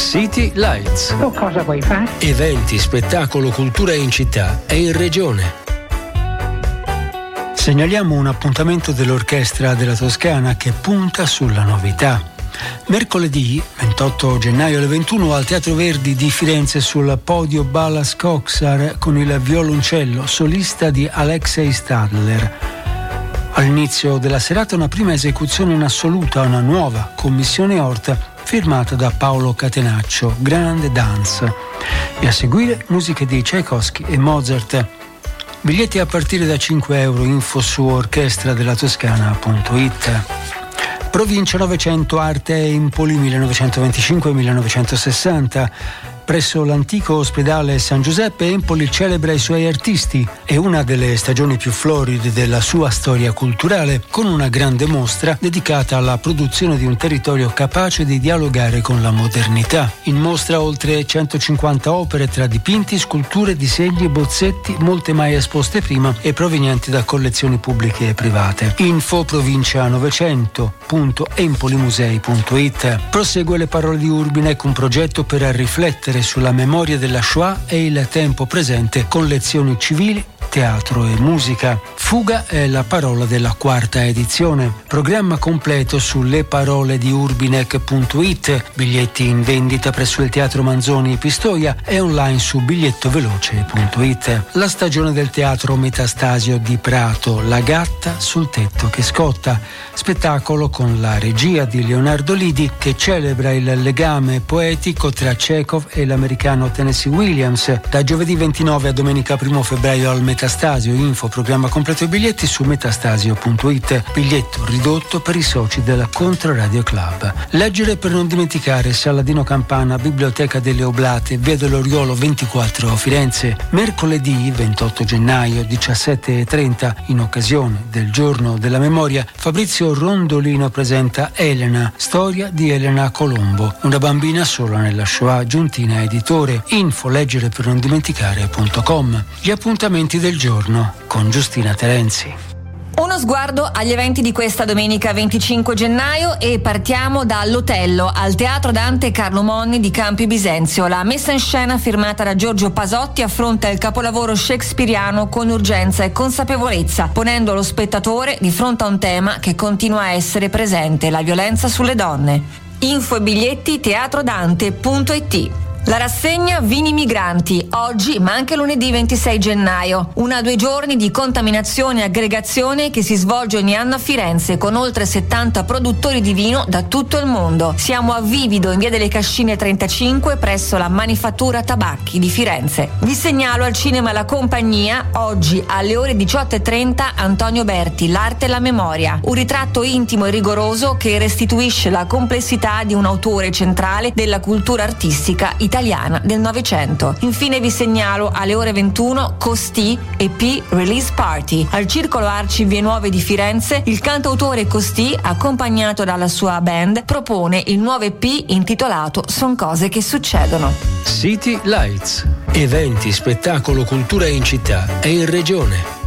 City Lights. Tu cosa vuoi fare? Eventi, spettacolo, cultura in città e in regione. Segnaliamo un appuntamento dell'Orchestra della Toscana che punta sulla novità. Mercoledì 28 gennaio alle 21 al Teatro Verdi di Firenze sul podio Balas Koksar con il violoncello solista di Alexei Stadler. All'inizio della serata una prima esecuzione in assoluta, una nuova commissione Horta firmata da Paolo Catenaccio, Grande Dance. E a seguire musiche di Tchaikovsky e Mozart. Biglietti a partire da €5, info su orchestradellatoscana.it. Provincia Novecento, Arte e Empoli 1925-1960. Presso l'antico ospedale San Giuseppe, Empoli celebra i suoi artisti e una delle stagioni più floride della sua storia culturale, con una grande mostra dedicata alla produzione di un territorio capace di dialogare con la modernità. In mostra oltre 150 opere tra dipinti, sculture, disegni, bozzetti, molte mai esposte prima e provenienti da collezioni pubbliche e private. Info provincianovecento.empolimusei.it. Prosegue Le parole di Urbinec, un progetto per riflettere sulla memoria della Shoah e il tempo presente con lezioni civili, teatro e musica. Fuga è la parola della quarta edizione. Programma completo su leparolediurbinec.it. Biglietti in vendita presso il Teatro Manzoni Pistoia e online su bigliettoveloce.it. La stagione del teatro Metastasio di Prato, La gatta sul tetto che scotta. Spettacolo con la regia di Leonardo Lidi che celebra il legame poetico tra Chekhov e l'americano Tennessee Williams. Da giovedì 29 a domenica 1 febbraio al Metastasio. Info, programma completo e biglietti su metastasio.it. Biglietto ridotto per i soci della Controradio Club. Leggere per non dimenticare, Saladino Campana, Biblioteca delle Oblate, Via dell'Oriolo 24 Firenze. Mercoledì 28 gennaio 17:30, in occasione del Giorno della Memoria, Fabrizio Rondolino presenta Elena, storia di Elena Colombo, una bambina sola nella Shoah, Giuntina Editore. Info, leggere per non dimenticare.com. Gli appuntamenti del giorno con Giustina Terenzi. Uno sguardo agli eventi di questa domenica 25 gennaio e partiamo dall'Otello al Teatro Dante Carlo Monni di Campi Bisenzio. La messa in scena firmata da Giorgio Pasotti affronta il capolavoro shakespeariano con urgenza e consapevolezza, ponendo lo spettatore di fronte a un tema che continua a essere presente: la violenza sulle donne. Info e biglietti teatrodante.it. La rassegna Vini Migranti, oggi ma anche lunedì 26 gennaio. 1 a 2 giorni di contaminazione e aggregazione che si svolge ogni anno a Firenze con oltre 70 produttori di vino da tutto il mondo. Siamo a Vivido in via delle Cascine 35 presso la Manifattura Tabacchi di Firenze. Vi segnalo al cinema La Compagnia, oggi alle ore 18:30 Antonio Berti, L'arte e la memoria. Un ritratto intimo e rigoroso che restituisce la complessità di un autore centrale della cultura artistica italiana del Novecento. Infine vi segnalo alle ore 21 Costì EP Release Party. Al Circolo Arci Vie Nuove di Firenze il cantautore Costì, accompagnato dalla sua band, propone il nuovo EP intitolato Son cose che succedono. City Lights. Eventi, spettacolo, cultura in città e in regione.